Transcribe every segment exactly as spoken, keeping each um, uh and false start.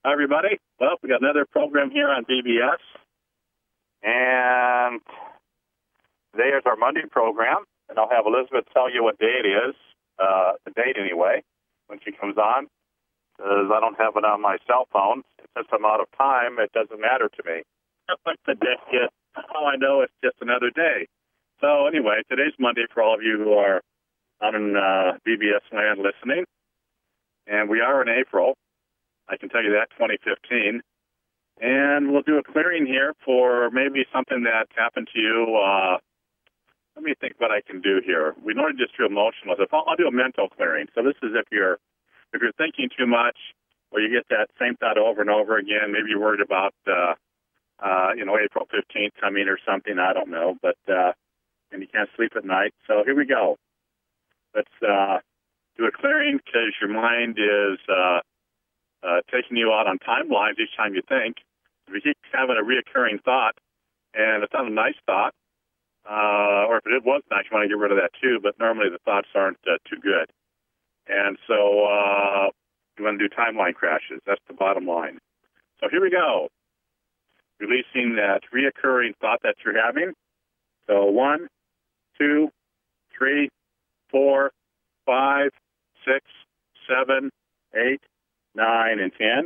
Hi, everybody. Well, we got another program here on B B S, and today is our Monday program, and I'll have Elizabeth tell you what day it is, uh, the date anyway, when she comes on, because I don't have it on my cell phone. Since I'm out of time, it doesn't matter to me. the day is, all I know it's just another day. So anyway, today's Monday for all of you who are on uh, B B S land listening, and we are in April. I can tell you that, twenty fifteen. And we'll do a clearing here for maybe something that happened to you. Uh, let me think what I can do here. We normally just do emotional stuff. I'll, I'll do a mental clearing. So this is if you're if you're thinking too much, or you get that same thought over and over again. Maybe you're worried about uh, uh, you know April fifteenth coming or something. I don't know, but uh, and you can't sleep at night. So here we go. Let's uh, do a clearing because your mind is. Uh, Uh, taking you out on timelines each time you think. If you keep having a reoccurring thought, and it's not a nice thought, uh, or if it was nice, you want to get rid of that too, but normally the thoughts aren't uh, too good. And so uh, you want to do timeline crashes. That's the bottom line. So here we go. Releasing that reoccurring thought that you're having. So one, two, three, four, five, six, seven, eight, nine, and ten.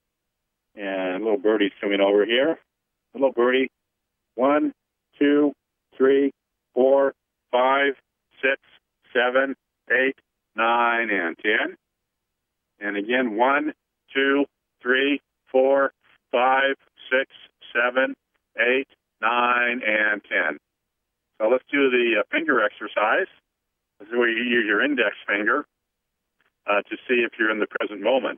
And little birdie's coming over here. Little birdie. One, two, three, four, five, six, seven, eight, nine, and ten. And again, one, two, three, four, five, six, seven, eight, nine, and ten. So let's do the uh, finger exercise. This is where you use your index finger uh, to see if you're in the present moment.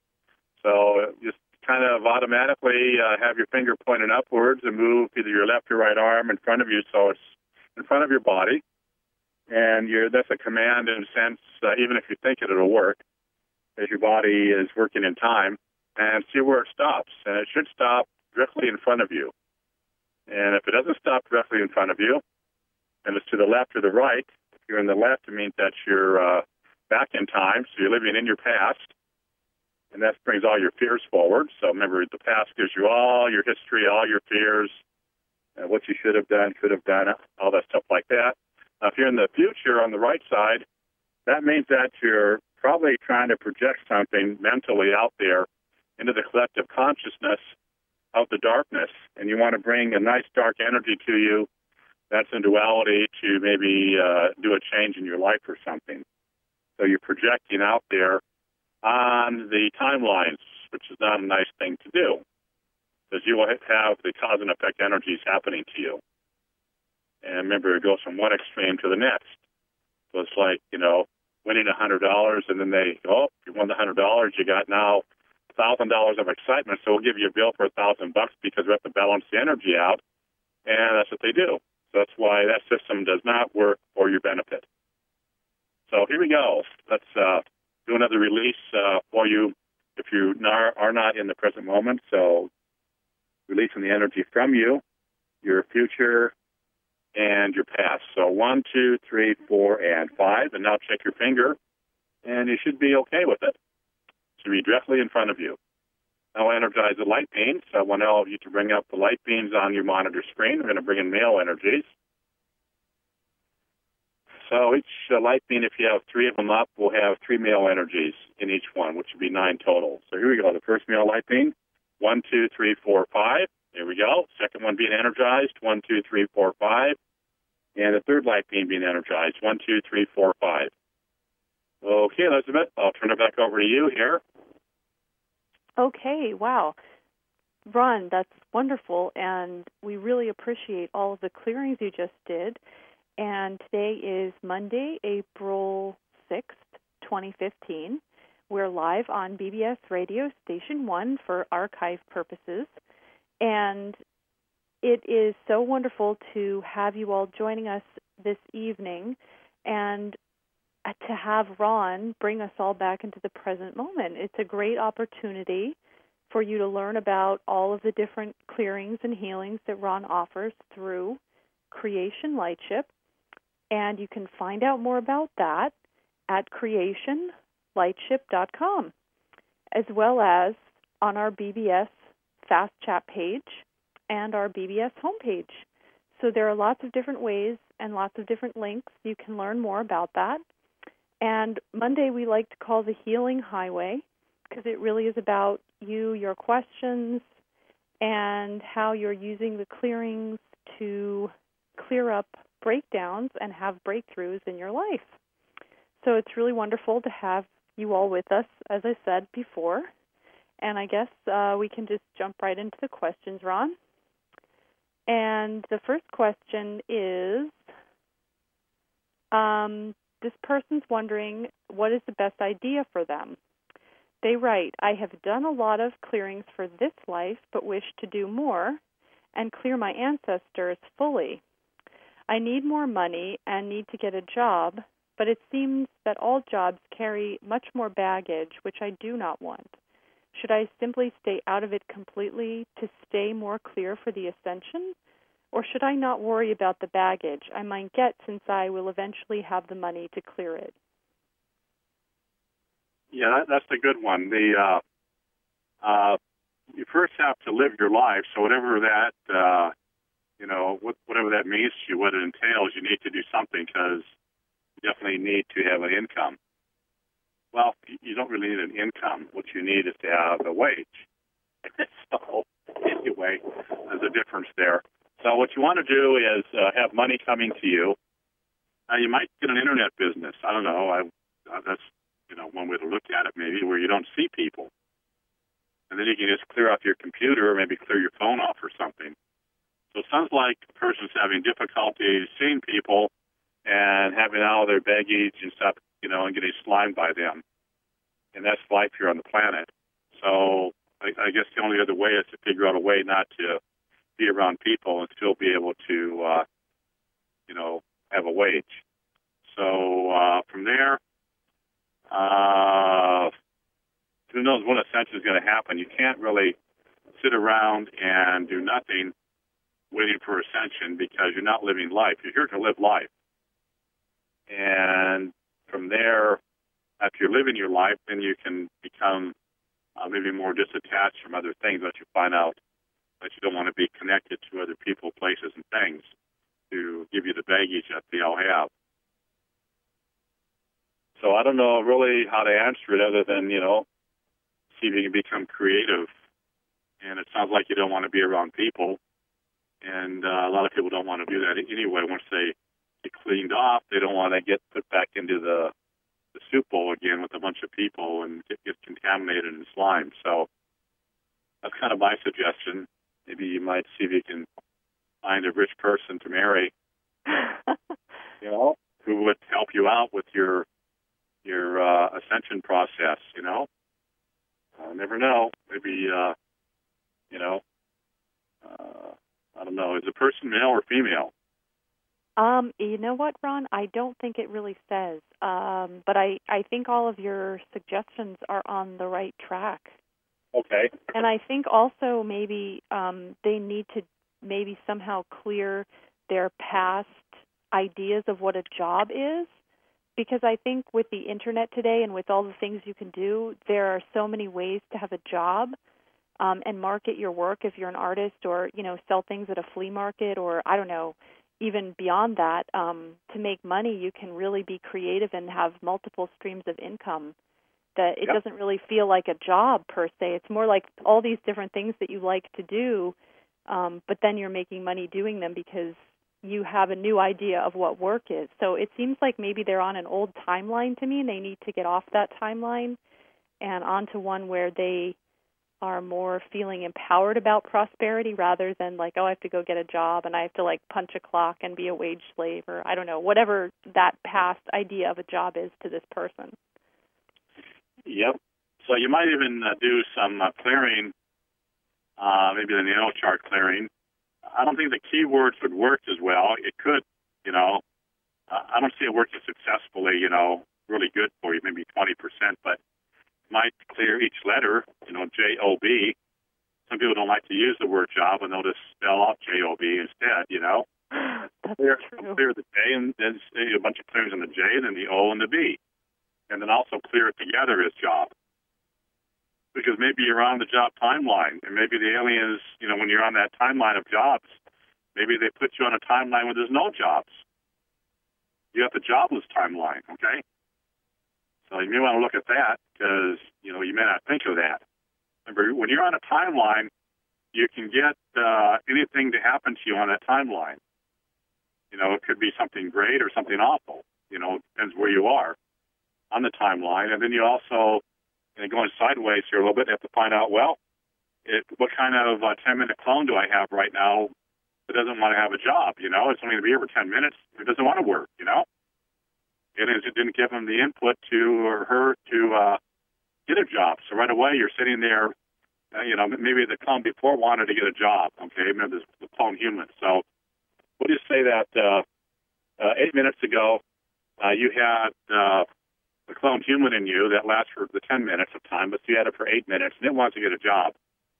So just kind of automatically uh, have your finger pointing upwards and move either your left or right arm in front of you so it's in front of your body. And you're, that's a command in a sense, uh, even if you think it, it'll work, as your body is working in time. And see where it stops. And it should stop directly in front of you. And if it doesn't stop directly in front of you, and it's to the left or the right, if you're in the left, it means that you're uh, back in time, so you're living in your past. And that brings all your fears forward. So remember, the past gives you all your history, all your fears, uh, what you should have done, could have done, all that stuff like that. Now, if you're in the future on the right side, that means that you're probably trying to project something mentally out there into the collective consciousness of the darkness. And you want to bring a nice dark energy to you that's in duality to maybe uh, do a change in your life or something. So you're projecting out there on the timelines, which is not a nice thing to do, because you will have the cause and effect energies happening to you. And remember, it goes from one extreme to the next. So it's like, you know, winning one hundred dollars, and then they, oh, you won the one hundred dollars, you got now one thousand dollars of excitement, so we'll give you a bill for one thousand bucks because we have to balance the energy out, and that's what they do. So that's why that system does not work for your benefit. So here we go. Let's uh, do another release uh, for you if you are not in the present moment. So releasing the energy from you, your future, and your past. So one, two, three, four, and five. And now check your finger, and you should be okay with it. It should be directly in front of you. Now energize the light beams. So I want all of you to bring up the light beams on your monitor screen. We're going to bring in male energies. So each uh, light beam, if you have three of them up, will have three male energies in each one, which would be nine total. So here we go. The first male light beam, one, two, three, four, five. There we go. Second one being energized, one, two, three, four, five. And the third light beam being energized, one, two, three, four, five. Okay, Elizabeth, I'll turn it back over to you here. Okay, wow. Ron, that's wonderful, and we really appreciate all of the clearings you just did. And today is Monday, April sixth, twenty fifteen. We're live on B B S Radio Station one for archive purposes. And it is so wonderful to have you all joining us this evening and to have Ron bring us all back into the present moment. It's a great opportunity for you to learn about all of the different clearings and healings that Ron offers through Creation Lightship. And you can find out more about that at creation lightship dot com, as well as on our B B S Fast Chat page and our B B S homepage. So there are lots of different ways and lots of different links. You can learn more about that. And Monday we like to call the Healing Highway because it really is about you, your questions, and how you're using the clearings to clear up breakdowns and have breakthroughs in your life. So it's really wonderful to have you all with us, as I said before. And I guess uh, we can just jump right into the questions, Ron. And the first question is, um, this person's wondering what is the best idea for them. They write, I have done a lot of clearings for this life, but wish to do more and clear my ancestors fully. I need more money and need to get a job, but it seems that all jobs carry much more baggage, which I do not want. Should I simply stay out of it completely to stay more clear for the ascension? Or should I not worry about the baggage I might get since I will eventually have the money to clear it? Yeah, that, that's a good one. The uh, uh, you first have to live your life, so whatever that, uh, you know, what, whatever that means to you, what it entails, you need to do something because you definitely need to have an income. Well, you don't really need an income. What you need is to have a wage. So, anyway, there's a difference there. So what you want to do is uh, have money coming to you. Uh, you might get an internet business. I don't know. I, uh, that's you know one way to look at it, maybe, where you don't see people. And then you can just clear off your computer or maybe clear your phone off or something. So it sounds like the person's having difficulty seeing people and having all their baggage and stuff, you know, and getting slimed by them. And that's life here on the planet. So I, I guess the only other way is to figure out a way not to be around people and still be able to, uh, you know, have a wage. So uh, from there, uh, who knows what ascension is going to happen. You can't really sit around and do nothing waiting for ascension because you're not living life. You're here to live life. And from there, after you're living your life, then you can become uh, maybe more disattached from other things that you find out that you don't want to be connected to other people, places, and things to give you the baggage that they all have. So I don't know really how to answer it other than, you know, see if you can become creative. And it sounds like you don't want to be around people. And uh, a lot of people don't want to do that anyway. Once they get cleaned off, they don't want to get put back into the, the soup bowl again with a bunch of people and get, get contaminated and slimed. So that's kind of my suggestion. Maybe you might see if you can find a rich person to marry, you know, who would help you out with your your uh, ascension process, you know. I never know. Maybe, uh, you know, uh, I don't know. Is the person male or female? Um, you know what, Ron? I don't think it really says. Um, but I, I think all of your suggestions are on the right track. Okay. And I think also maybe um, they need to maybe somehow clear their past ideas of what a job is. Because I think with the internet today and with all the things you can do, there are so many ways to have a job um, and market your work if you're an artist, or, you know, sell things at a flea market, or, I don't know, even beyond that. Um, to make money, you can really be creative and have multiple streams of income. That it Yep. doesn't really feel like a job per se. It's more like all these different things that you like to do, um, but then you're making money doing them because you have a new idea of what work is. So it seems like maybe they're on an old timeline to me, and they need to get off that timeline and onto one where they are more feeling empowered about prosperity rather than like, oh, I have to go get a job and I have to like punch a clock and be a wage slave, or I don't know, whatever that past idea of a job is to this person. Yep. So you might even uh, do some uh, clearing, uh, maybe the natal chart clearing. I don't think the keywords would work as well. It could, you know. Uh, I don't see it working successfully, you know, really good for you, maybe twenty percent, but might clear each letter, you know, J O B. Some people don't like to use the word job, and they'll just spell out J O B instead, you know. That's clear, true. clear the J, and then say a bunch of clearings on the J, and then the O and the B. And then also clear it together as job. because maybe you're on the job timeline, and maybe the aliens, you know, when you're on that timeline of jobs, maybe they put you on a timeline where there's no jobs. You have the jobless timeline, okay? So you may want to look at that because, you know, you may not think of that. Remember, when you're on a timeline, you can get uh, anything to happen to you on that timeline. You know, it could be something great or something awful. You know, it depends where you are on the timeline. And then you also, you know, going sideways here a little bit, you have to find out, well, it, what kind of uh, ten-minute clone do I have right now that doesn't want to have a job? You know, it's only going to be here for ten minutes. It doesn't want to work, you know? It, is, it didn't give him the input to or her to uh, get a job. So right away you're sitting there, uh, you know, maybe the clone before wanted to get a job, okay? Maybe this, the clone human. So we'll just say that uh, uh, eight minutes ago uh, you had uh, the clone human in you that lasts for the ten minutes of time, but you had it for eight minutes, and it wants to get a job.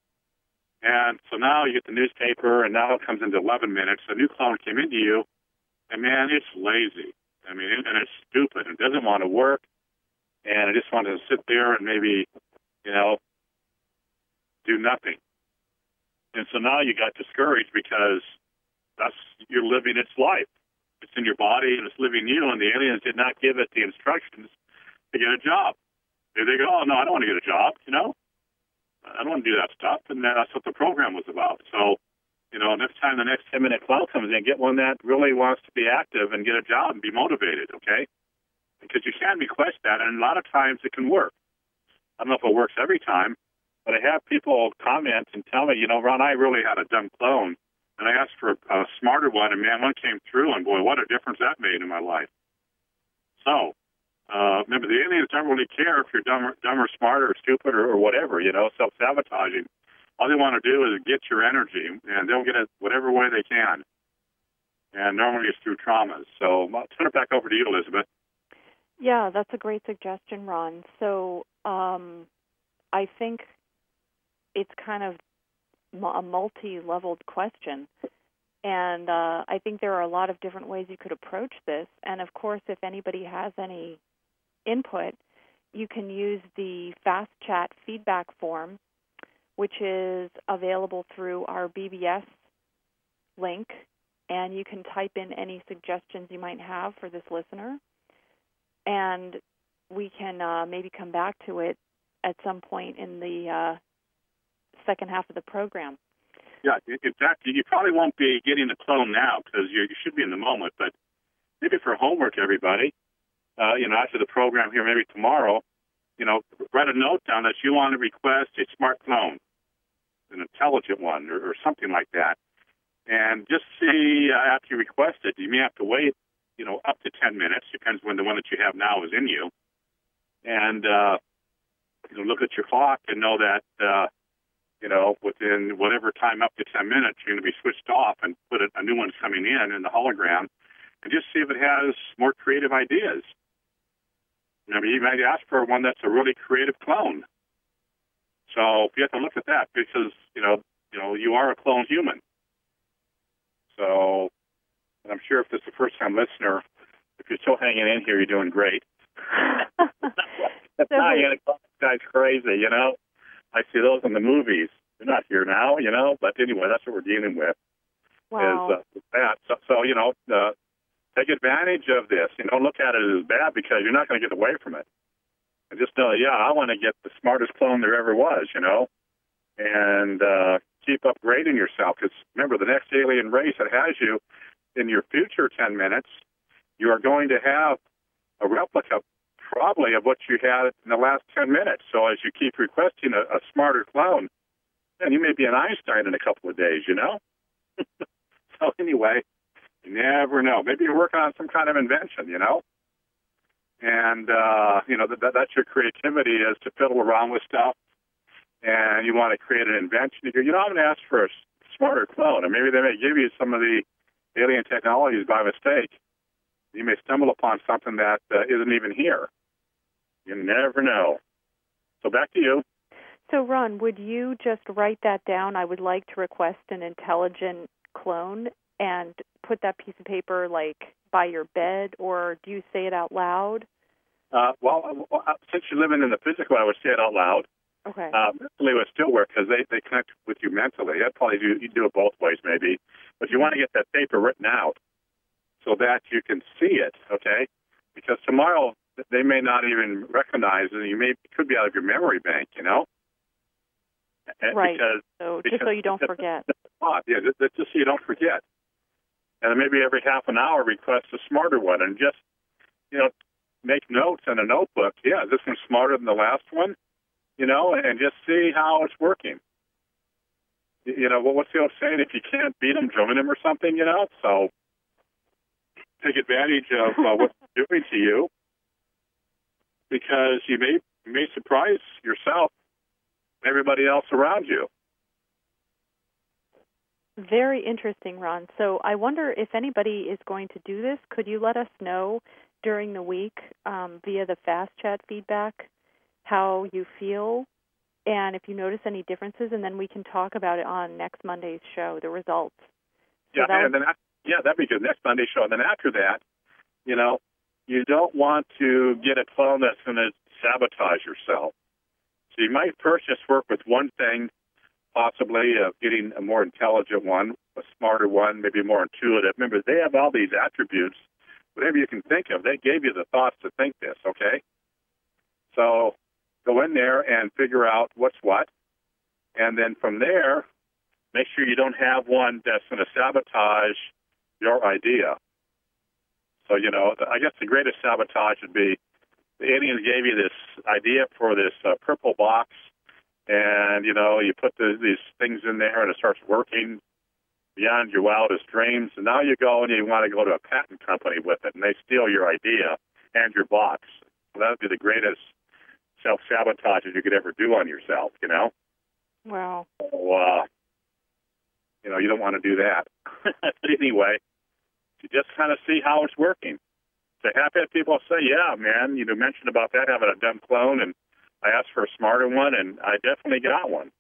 And so now you get the newspaper, and now it comes into eleven minutes. A new clone came into you, and, man, it's lazy. I mean, and it's stupid. It doesn't want to work, and it just wants to sit there and maybe, you know, do nothing. And so now you got discouraged because that's you're living its life. It's in your body, and it's living you, and the aliens did not give it the instructions to get a job. They, they go, oh, no, I don't want to get a job, you know? I don't want to do that stuff, and that's what the program was about. So, you know, next time the next ten-minute cloud comes in, get one that really wants to be active and get a job and be motivated, okay? Because you can request that, and a lot of times it can work. I don't know if it works every time, but I have people comment and tell me, you know, Ron, I really had a dumb clone, and I asked for a smarter one, and, man, one came through, and, boy, what a difference that made in my life. So, uh, remember, the aliens don't really care if you're dumb or, dumb or smart or stupid or, or whatever, you know, self-sabotaging. All they want to do is get your energy, and they'll get it whatever way they can. And normally it's through traumas. So I'll turn it back over to you, Elizabeth. Yeah, that's a great suggestion, Ron. So um, I think it's kind of a multi-leveled question. And uh, I think there are a lot of different ways you could approach this. And, of course, if anybody has any input, you can use the Fast Chat feedback form, which is available through our B B S link, and you can type in any suggestions you might have for this listener, and we can uh, maybe come back to it at some point in the uh, second half of the program. Yeah, in fact, you probably won't be getting the clone now because you should be in the moment, but maybe for homework, everybody, uh, you know, after the program here, maybe tomorrow, you know, write a note down that you want to request a smart clone, an intelligent one, or, or something like that. And just see uh, after you request it, you may have to wait, you know, up to ten minutes. Depends when the one that you have now is in you. And, uh, you know, look at your clock and know that, uh, you know, within whatever time up to ten minutes, you're going to be switched off and put a, a new one's coming in in the hologram, and just see if it has more creative ideas. Remember, you might ask for one that's a really creative clone. So you have to look at that because, you know, you know, you are a clone human. So I'm sure if this is a first-time listener, if you're still hanging in here, you're doing great. That's so not yet. This guy's crazy, you know. I see those in the movies. They're not here now, you know. But anyway, that's what we're dealing with. Wow. Is uh, that. So, so, you know, uh, take advantage of this. You know, look at it as bad because you're not going to get away from it. And just know, yeah, I want to get the smartest clone there ever was, you know, and uh, keep upgrading yourself. Because remember, the next alien race that has you in your future ten minutes, you are going to have a replica probably of what you had in the last ten minutes. So as you keep requesting a, a smarter clone, then you may be an Einstein in a couple of days, you know. So anyway, you never know. Maybe you're working on some kind of invention, you know. And, uh, you know, that, that's your creativity is to fiddle around with stuff. And you want to create an invention. You go, you know, I'm going to ask for a smarter clone. And maybe they may give you some of the alien technologies by mistake. You may stumble upon something that uh, isn't even here. You never know. So back to you. So, Ron, would you just write that down? I would like to request an intelligent clone and put that piece of paper, like, by your bed, or do you say it out loud? Uh, well, since you're living in the physical, I would say it out loud. Okay. Uh, mentally would still work because they, they connect with you mentally. I'd probably do, you do it both ways maybe. But you want to get that paper written out so that you can see it, okay? Because tomorrow they may not even recognize it. You may it could be out of your memory bank, you know? Right. Because, so because just so you don't forget. Yeah, just, just so you don't forget. And maybe every half an hour request a smarter one and just, you know, make notes in a notebook. Yeah, this one's smarter than the last one, you know, and just see how it's working. You know, what's the old saying? If you can't beat them, join them or something, you know? So take advantage of uh, what's doing to you because you may, you may surprise yourself and everybody else around you. Very interesting, Ron. So I wonder if anybody is going to do this. Could you let us know during the week um, via the Fast Chat feedback how you feel and if you notice any differences, and then we can talk about it on next Monday's show, the results. So yeah, that and then yeah, that'd be good. Next Monday show, and then after that, you know, you don't want to get a clone that's going to sabotage yourself. So you might first just work with one thing, possibly of getting a more intelligent one, a smarter one, maybe more intuitive. Remember, they have all these attributes. Whatever you can think of, they gave you the thoughts to think this, okay? So go in there and figure out what's what, and then from there, make sure you don't have one that's going to sabotage your idea. So, you know, I guess the greatest sabotage would be the aliens gave you this idea for this uh, purple box, and, you know, you put the, these things in there, and it starts working beyond your wildest dreams, and now you go and you want to go to a patent company with it, and they steal your idea and your box. So that would be the greatest self-sabotage that you could ever do on yourself, you know? Wow. So, uh, you know, you don't want to do that. But anyway, you just kind of see how it's working. So happy that people say, yeah, man, you mentioned about that, having a dumb clone, and I asked for a smarter one, and I definitely got one.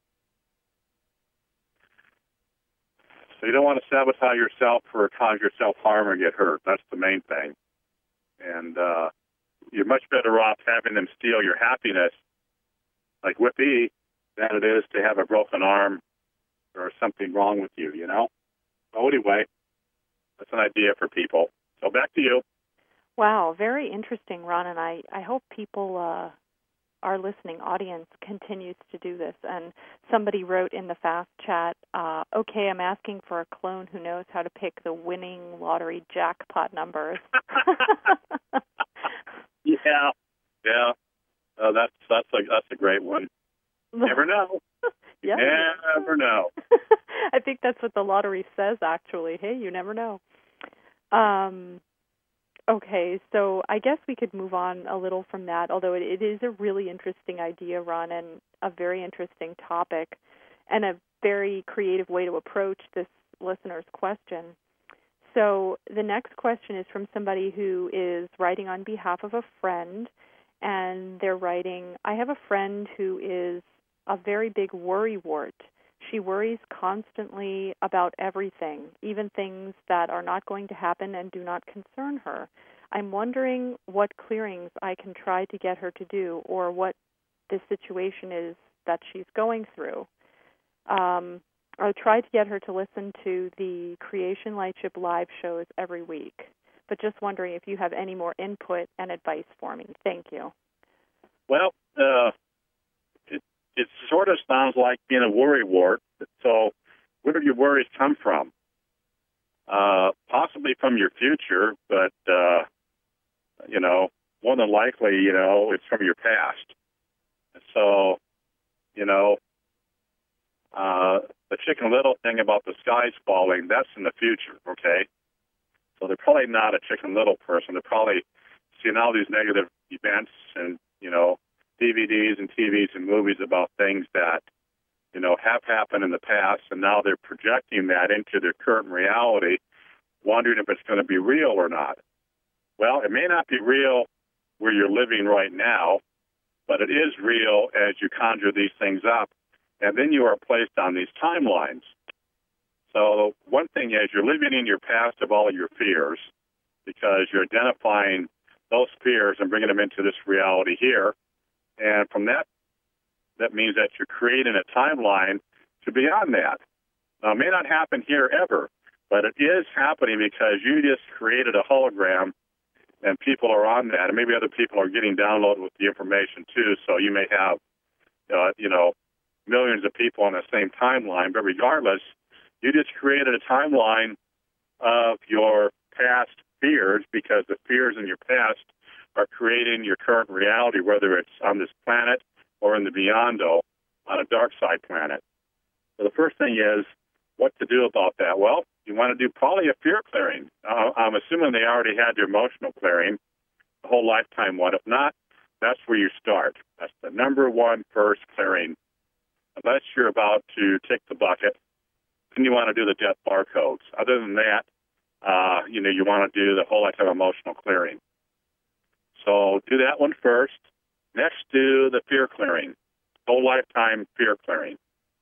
So you don't want to sabotage yourself or cause yourself harm or get hurt. That's the main thing. And uh, you're much better off having them steal your happiness, like Whippy, than it is to have a broken arm or something wrong with you, you know? So anyway, that's an idea for people. So back to you. Wow, very interesting, Ron, and I, I hope people, uh, our listening audience, continues to do this. And somebody wrote in the Fast Chat, uh, okay, I'm asking for a clone who knows how to pick the winning lottery jackpot numbers. yeah, yeah. Uh, that's that's a that's a great one. You never know. You yeah. never know. I think that's what the lottery says, actually. Hey, you never know. Um, okay, so I guess we could move on a little from that, although it, it is a really interesting idea, Ron, and a very interesting topic, and a very creative way to approach this listener's question. So the next question is from somebody who is writing on behalf of a friend, and they're writing, I have a friend who is a very big worrywart. She worries constantly about everything, even things that are not going to happen and do not concern her. I'm wondering what clearings I can try to get her to do, or what the situation is that she's going through. Um, I try to get her to listen to the Creation Lightship live shows every week, but just wondering if you have any more input and advice for me. Thank you. Well, uh, it, it sort of sounds like being a worrywart. So where do your worries come from? Uh, possibly from your future, but, uh, you know, more than likely, you know, it's from your past. So, you know, uh, the Chicken Little thing about the skies falling, that's in the future, okay? So they're probably not a Chicken Little person. They're probably seeing all these negative events and, you know, D V Ds and T Vs and movies about things that, you know, have happened in the past, and now they're projecting that into their current reality, wondering if it's going to be real or not. Well, it may not be real where you're living right now, but it is real as you conjure these things up, and then you are placed on these timelines. So one thing is you're living in your past of all of your fears because you're identifying those fears and bringing them into this reality here. And from that that means that you're creating a timeline to beyond that. Now, it may not happen here ever, but it is happening because you just created a hologram and people are on that, and maybe other people are getting downloaded with the information too, so you may have, uh, you know, millions of people on the same timeline, but regardless, you just created a timeline of your past fears because the fears in your past are creating your current reality, whether it's on this planet or in the Beyondo, on a dark side planet. So the first thing is what to do about that. Well, you want to do probably a fear clearing. Uh, I'm assuming they already had your emotional clearing, the whole lifetime one. If not, that's where you start. That's the number one first clearing. Unless you're about to tick the bucket, then you want to do the death barcodes. Other than that, uh, you know, you want to do the whole lifetime emotional clearing. So do that one first. Next, do the fear clearing, whole lifetime fear clearing.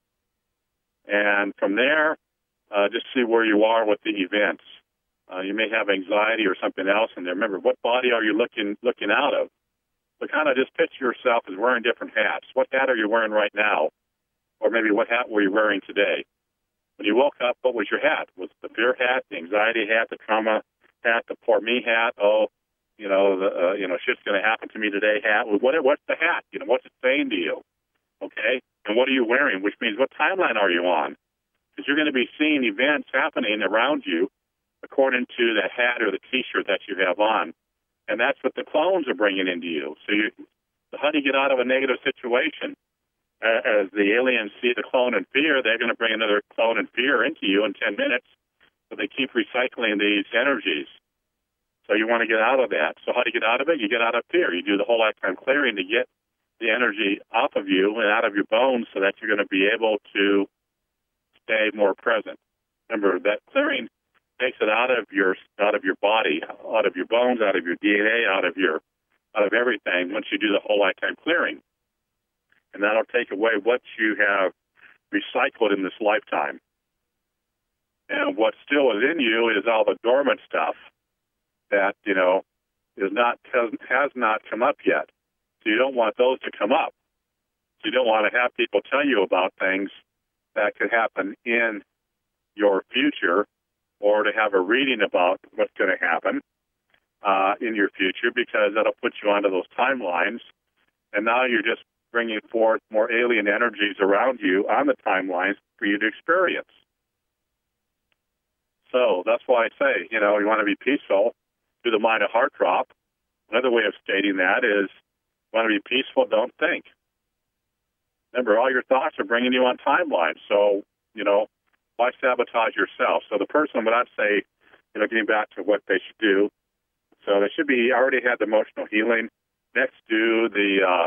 And from there, uh, just see where you are with the events. Uh, you may have anxiety or something else in there. Remember, what body are you looking looking out of? So kind of just picture yourself as wearing different hats. What hat are you wearing right now? Or maybe what hat were you wearing today? When you woke up, what was your hat? Was it the fear hat, the anxiety hat, the trauma hat, the poor me hat? Oh, you know, the, uh, you know, shit's going to happen to me today hat. What, what's the hat? You know, what's it saying to you? Okay? And what are you wearing? Which means what timeline are you on? Because you're going to be seeing events happening around you according to the hat or the T-shirt that you have on. And that's what the clones are bringing into you. So you, how do you get out of a negative situation? Uh, as the aliens see the clone in fear, they're going to bring another clone in fear into you in ten minutes. So they keep recycling these energies. So you want to get out of that. So how do you get out of it? You get out of fear. You do the whole lifetime clearing to get the energy off of you and out of your bones so that you're going to be able to stay more present. Remember, that clearing takes it out of your out of your body, out of your bones, out of your D N A, out of your out of everything once you do the whole lifetime clearing. And that'll take away what you have recycled in this lifetime. And what still is in you is all the dormant stuff that, you know, is not has, has not come up yet. So you don't want those to come up. So you don't want to have people tell you about things that could happen in your future, or to have a reading about what's going to happen uh, in your future, because that'll put you onto those timelines. And now you're just bringing forth more alien energies around you on the timelines for you to experience. So that's why I say, you know, you want to be peaceful, do the mind a heart drop. Another way of stating that is, you want to be peaceful, don't think. Remember, all your thoughts are bringing you on timelines. So, you know, why sabotage yourself? So the person would not say, you know, getting back to what they should do. So they should be, already had the emotional healing. Next, do the, uh,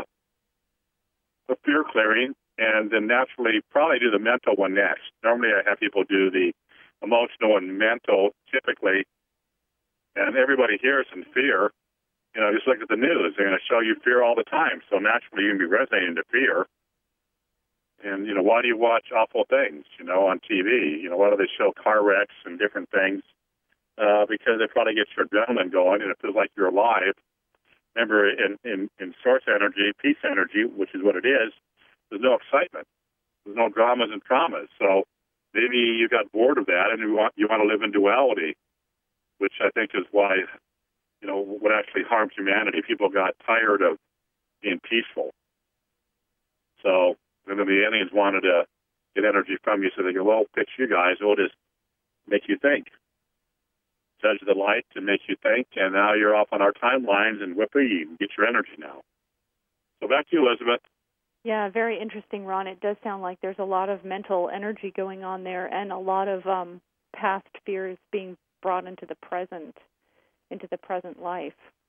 the fear clearing, and then naturally probably do the mental one next. Normally I have people do the emotional and mental typically, and everybody here is in fear. You know, just look at the news. They're going to show you fear all the time. So naturally you're going to be resonating to fear. And, you know, why do you watch awful things, you know, on T V? You know, why do they show car wrecks and different things? Uh, because they probably get your adrenaline going, and it feels like you're alive. Remember, in, in, in source energy, peace energy, which is what it is, there's no excitement. There's no dramas and traumas. So maybe you got bored of that and you want you want to live in duality, which I think is why, you know, what actually harms humanity. People got tired of being peaceful. So then the aliens wanted to get energy from you, so they go, well, pitch you guys, we'll just make you think. Judge the light to make you think, and now you're off on our timelines, and whippy, you can get your energy now. So back to you, Elizabeth. Yeah, very interesting, Ron. It does sound like there's a lot of mental energy going on there, and a lot of um, past fears being brought into the present, into the present life.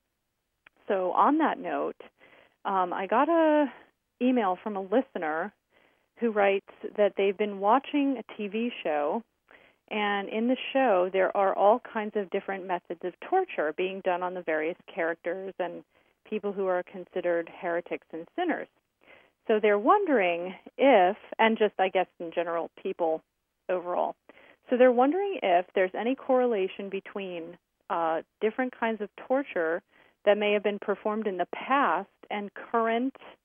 So on that note, um, I got a email from a listener who writes that they've been watching a T V show, and in the show there are all kinds of different methods of torture being done on the various characters and people who are considered heretics and sinners. So they're wondering if, and just I guess in general people overall, so they're wondering if there's any correlation between uh, different kinds of torture that may have been performed in the past and current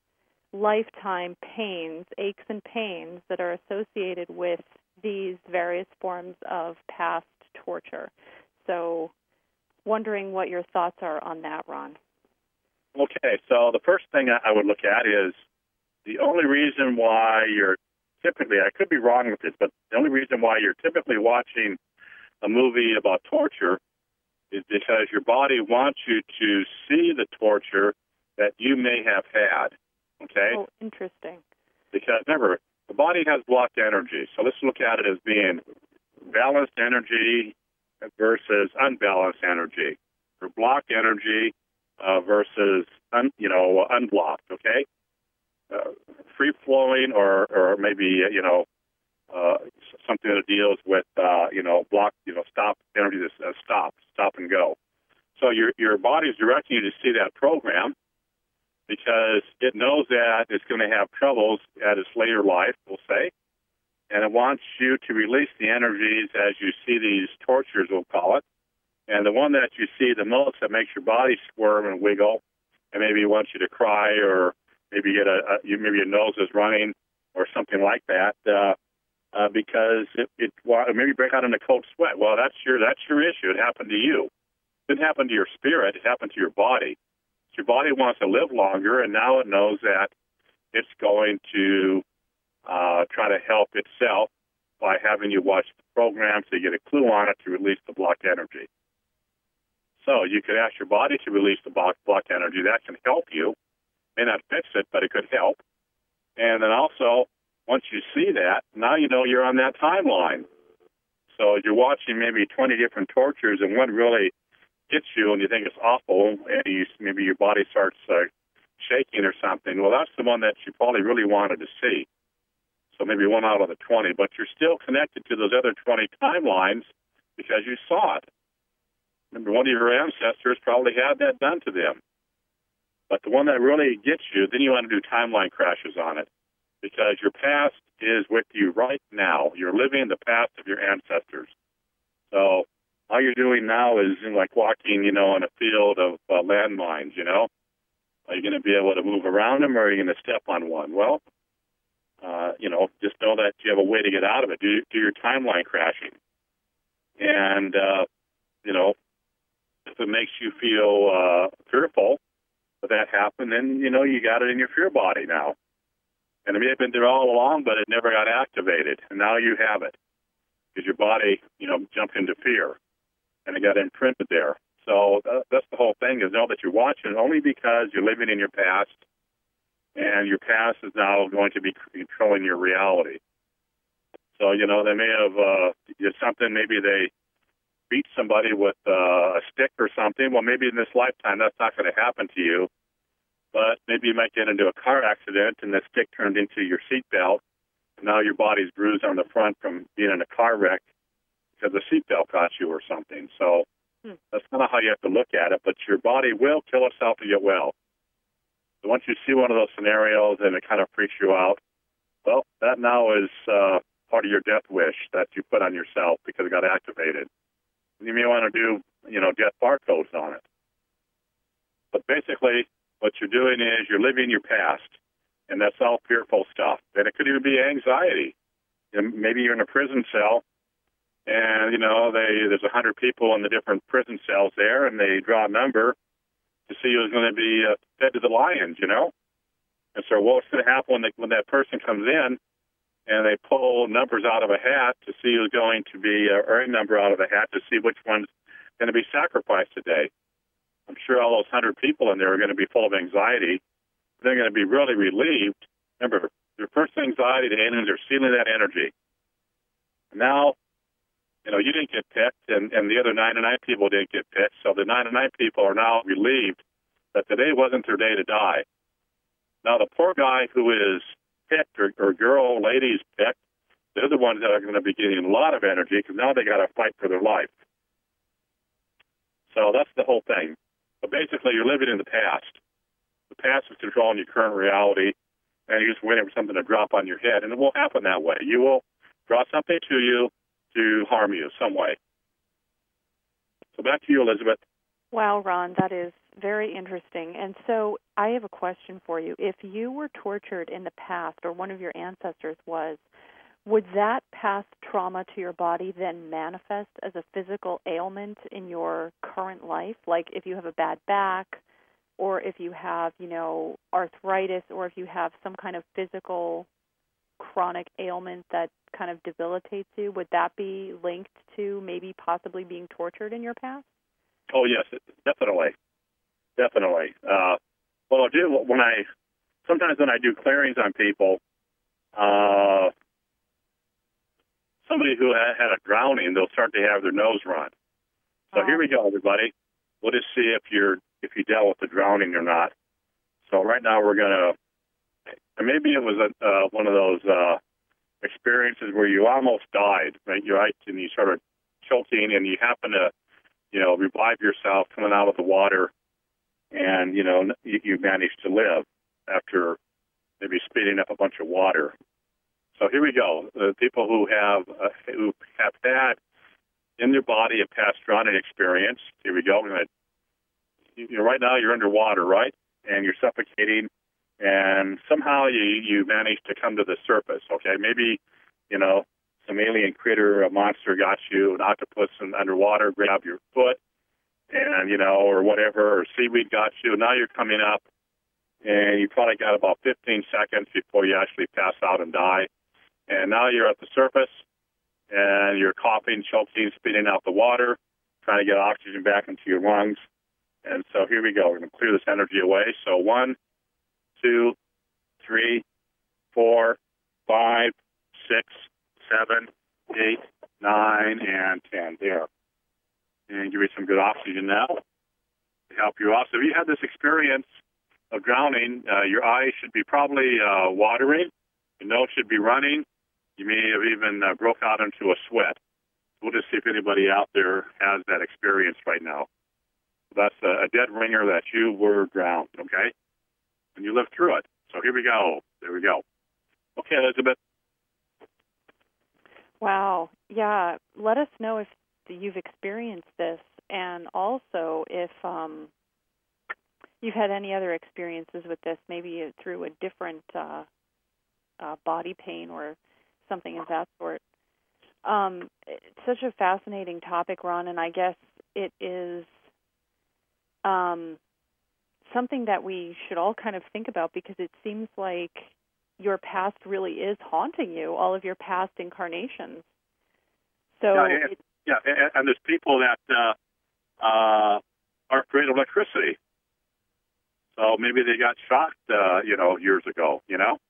lifetime pains, aches and pains that are associated with these various forms of past torture. So wondering what your thoughts are on that, Ron. Okay, so the first thing I would look at is the only reason why you're typically, I could be wrong with this, but the only reason why you're typically watching a movie about torture is because your body wants you to see the torture that you may have had, okay? Oh, interesting. Because remember, the body has blocked energy, so let's look at it as being balanced energy versus unbalanced energy, or blocked energy uh, versus, un, you know, unblocked, okay? Uh, free-flowing or, or maybe, you know, uh, something that deals with, uh, you know, block, you know, stop energy, that uh, stop, stop and go. So your your body's directing you to see that program because it knows that it's going to have troubles at its later life, we'll say, and it wants you to release the energies as you see these tortures, we'll call it. And the one that you see the most that makes your body squirm and wiggle, and maybe wants you to cry, or maybe get a, a you, maybe your nose is running, or something like that, uh, uh, because it, it well, maybe break out in a cold sweat. Well, that's your that's your issue. It happened to you. It didn't happen to your spirit. It happened to your body. Your body wants to live longer, and now it knows that it's going to uh, try to help itself by having you watch the program so you get a clue on it to release the blocked energy. So you could ask your body to release the blocked energy. That can help you. May not fix it, but it could help. And then also, once you see that, now you know you're on that timeline. So you're watching maybe twenty different tortures, and one really hits you, and you think it's awful, and you, maybe your body starts uh, shaking or something. Well, that's the one that you probably really wanted to see. So maybe one out of the twenty, but you're still connected to those other twenty timelines because you saw it. Remember, one of your ancestors probably had that done to them. But the one that really gets you, then you want to do timeline crashes on it because your past is with you right now. You're living the past of your ancestors. So all you're doing now is like walking, you know, in a field of uh, landmines, you know. Are you going to be able to move around them, or are you going to step on one? Well, uh, you know, just know that you have a way to get out of it. Do, do your timeline crashing. And, uh, you know, if it makes you feel uh, fearful that that happened, then, you know, you got it in your fear body now. And it may have been there all along, but it never got activated. And now you have it because your body, you know, jumped into fear, and it got imprinted there. So uh, that's the whole thing, is know that you're watching only because you're living in your past, and your past is now going to be controlling your reality. So, you know, they may have uh, did something, maybe they beat somebody with uh, a stick or something. Well, maybe in this lifetime that's not going to happen to you, but maybe you might get into a car accident and the stick turned into your seatbelt, and now your body's bruised on the front from being in a car wreck because the seatbelt got you or something. So hmm. that's kind of how you have to look at it, but your body will kill itself to get well. So once you see one of those scenarios and it kind of freaks you out, well, that now is uh, part of your death wish that you put on yourself because it got activated. You may want to do, you know, death barcodes on it. But basically, what you're doing is you're living your past, and that's all fearful stuff. And it could even be anxiety. You know, maybe you're in a prison cell, and, you know, they there's a hundred people in the different prison cells there, and they draw a number to see who's going to be uh, fed to the lions, you know? And so what's going to happen when, they, when that person comes in, and they pull numbers out of a hat to see who's going to be, uh, or a number out of a hat to see which one's going to be sacrificed today. I'm sure all those hundred people in there are going to be full of anxiety. They're going to be really relieved. Remember, their first anxiety, the aliens are stealing that energy. Now, you know, you didn't get picked, and, and the other ninety-nine people didn't get picked, so the ninety-nine people are now relieved that today wasn't their day to die. Now, the poor guy who is picked, or, or girl, ladies picked, they're the ones that are going to be getting a lot of energy because now they got to fight for their life. So that's the whole thing. But basically, you're living in the past. The past is controlling your current reality, and you're just waiting for something to drop on your head, and it will happen that way. You will draw something to you to harm you some way. So back to you, Elizabeth. Wow, Ron, that is Very interesting. And so I have a question for you. If you were tortured in the past, or one of your ancestors was, would that past trauma to your body then manifest as a physical ailment in your current life? Like if you have a bad back, or if you have, you know, arthritis, or if you have some kind of physical chronic ailment that kind of debilitates you, would that be linked to maybe possibly being tortured in your past? Oh, yes, definitely. Definitely. Uh, what I'll do when I, sometimes when I do clearings on people, uh, somebody who had, had a drowning, they'll start to have their nose run. So uh-huh. Here we go, everybody. We'll just see if you're if you dealt with the drowning or not. So right now we're gonna, maybe it was a, uh, one of those uh, experiences where you almost died, right? You right, and you started choking, and you happen to, you know, revive yourself coming out of the water, and you know you, you managed to live after maybe spitting up a bunch of water. So here we go. The people who have uh, who have had in their body a past drowning experience. Here we go. We're gonna, you know, right now you're underwater, right? And you're suffocating, and somehow you you manage to come to the surface. Okay, maybe you know some alien critter, a monster got you, an octopus in underwater grabbed your foot, and you know, or whatever, or seaweed got you. Now you're coming up, and you probably got about fifteen seconds before you actually pass out and die. And now you're at the surface, and you're coughing, choking, spitting out the water, trying to get oxygen back into your lungs. And so here we go. We're going to clear this energy away. So one, two, three, four, five, six, seven, eight, nine, and ten. There. And give you some good oxygen now to help you out. So if you had this experience of drowning, uh, your eyes should be probably uh, watering. Your nose should be running. You may have even uh, broke out into a sweat. We'll just see if anybody out there has that experience right now. That's a, a dead ringer that you were drowned, okay? And you lived through it. So here we go. There we go. Okay, Elizabeth. Wow. Yeah. Let us know if you've experienced this, and also if um, you've had any other experiences with this, maybe through a different uh, uh, body pain or something of that sort. Um, it's such a fascinating topic, Ron, and I guess it is um, something that we should all kind of think about, because it seems like your past really is haunting you, all of your past incarnations. So, yeah, and, it, yeah, and, and there's people that uh, uh, are afraid of electricity. So maybe they got shocked, uh, you know, years ago, you know?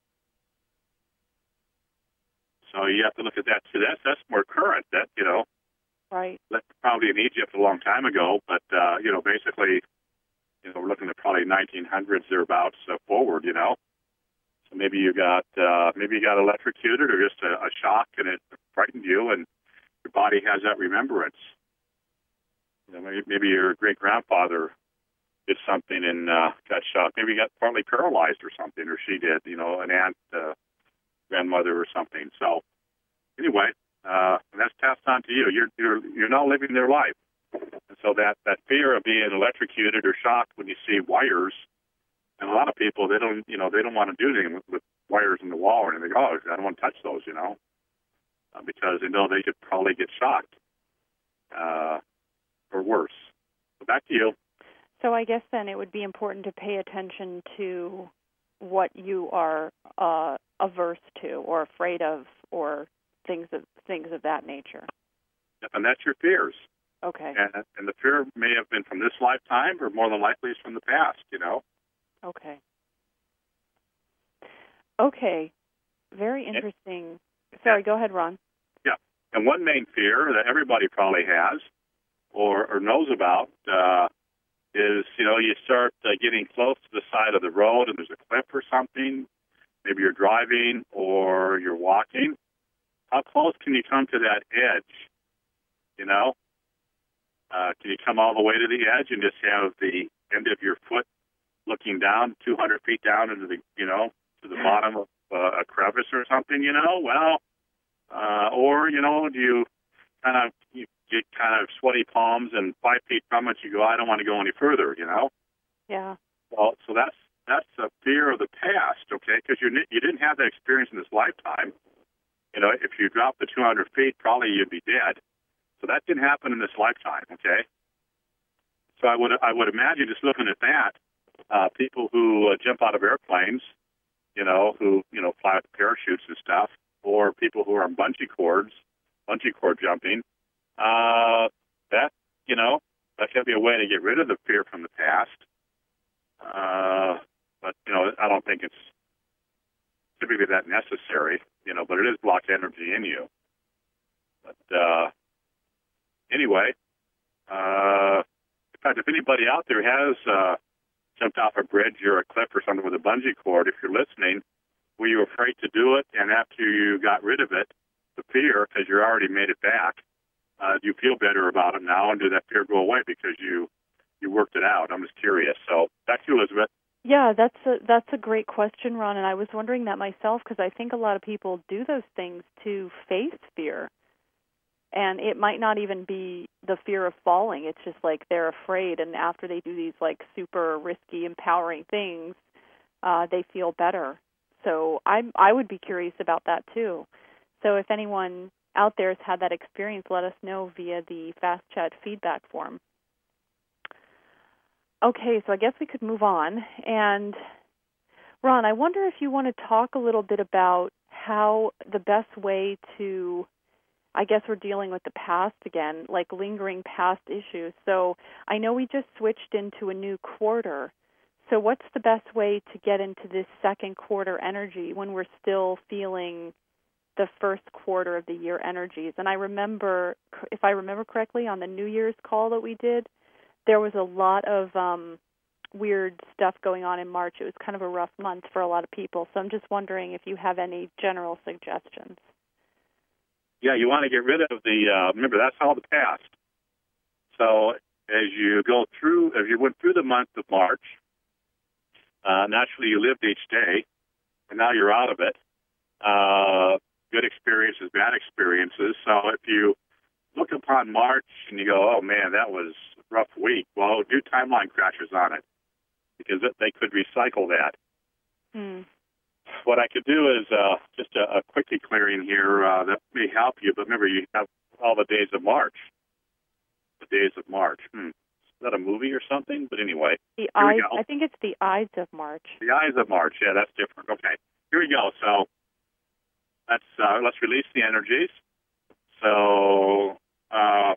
So you have to look at that too. That's, that's more current, that, you know. Right. That's probably in Egypt a long time ago, but, uh, you know, basically, you know, we're looking at probably nineteen hundreds thereabouts uh, forward, you know. So maybe you got, uh, maybe you got electrocuted or just a, a shock and it frightened you, and your body has that remembrance. You know, maybe, maybe your great-grandfather did something and uh, got shocked. Maybe he got partly paralyzed or something, or she did, you know, an aunt, uh, grandmother or something. So anyway, uh, that's passed on to you. You're you're you're now living their life, and so that, that fear of being electrocuted or shocked when you see wires, and a lot of people they don't you know they don't want to do anything with, with wires in the wall or anything. Oh, I don't want to touch those, you know, uh, because they know they could probably get shocked uh, or worse. So back to you. So I guess then it would be important to pay attention to what you are uh, averse to or afraid of, or things of things of that nature. And that's your fears. Okay. And, and the fear may have been from this lifetime, or more than likely is from the past, you know. Okay. Okay. Very interesting. And, Sorry, go ahead, Ron. Yeah. And one main fear that everybody probably has or, or knows about uh, is, you know, you start uh, getting close to the side of the road and there's a cliff or something. Maybe you're driving or you're walking. How close can you come to that edge, you know? Uh, can you come all the way to the edge and just have the end of your foot looking down two hundred feet down into the, you know, to the bottom of uh, a crevice or something, you know? Well, uh, or, you know, do you kind of you get kind of sweaty palms, and five feet from it, you go, I don't want to go any further, you know? Yeah. Well, so that's that's a fear of the past, okay? Because you you didn't have that experience in this lifetime. You know, if you dropped the two hundred feet, probably you'd be dead. So that didn't happen in this lifetime, okay? So I would I would imagine, just looking at that, uh, people who uh, jump out of airplanes, you know, who you know fly with parachutes and stuff, or people who are on bungee cords, bungee cord jumping, uh, that you know that can be a way to get rid of the fear from the past. Uh, but you know, I don't think it's typically that necessary, you know. But it is blocked energy in you. But uh, anyway, uh, in fact, if anybody out there has uh, jumped off a bridge or a cliff or something with a bungee cord, if you're listening, were you afraid to do it? And after you got rid of it, the fear, because you already made it back, uh, do you feel better about it now? And did that fear go away because you you worked it out? I'm just curious. So back to you, Elizabeth. Yeah, that's a that's a great question, Ron, and I was wondering that myself, because I think a lot of people do those things to face fear, and it might not even be the fear of falling. It's just like they're afraid, and after they do these like super risky, empowering things, uh, they feel better. So I I would be curious about that too. So if anyone out there has had that experience, let us know via the Fast Chat feedback form. Okay, so I guess we could move on. And Ron, I wonder if you want to talk a little bit about how the best way to, I guess we're dealing with the past again, like lingering past issues. So I know we just switched into a new quarter. So what's the best way to get into this second quarter energy when we're still feeling the first quarter of the year energies? And I remember, if I remember correctly, on the New Year's call that we did, there was a lot of um, weird stuff going on in March. It was kind of a rough month for a lot of people. So I'm just wondering if you have any general suggestions. Yeah, you want to get rid of the, uh, remember, that's all the past. So as you go through, as you went through the month of March, uh, naturally you lived each day, and now you're out of it. Uh, good experiences, bad experiences. So if you look upon March and you go, oh, man, that was a rough week, well, do timeline crashes on it, because it, they could recycle that. Hmm. What I could do is uh, just a, a quickie clearing here uh, that may help you, but remember, you have all the days of March. The days of March. Hmm. Is that a movie or something? But anyway. The Ides, I think it's the Ides of March. The Ides of March, yeah, that's different. Okay, here we go. So let's, uh, let's release the energies. So uh,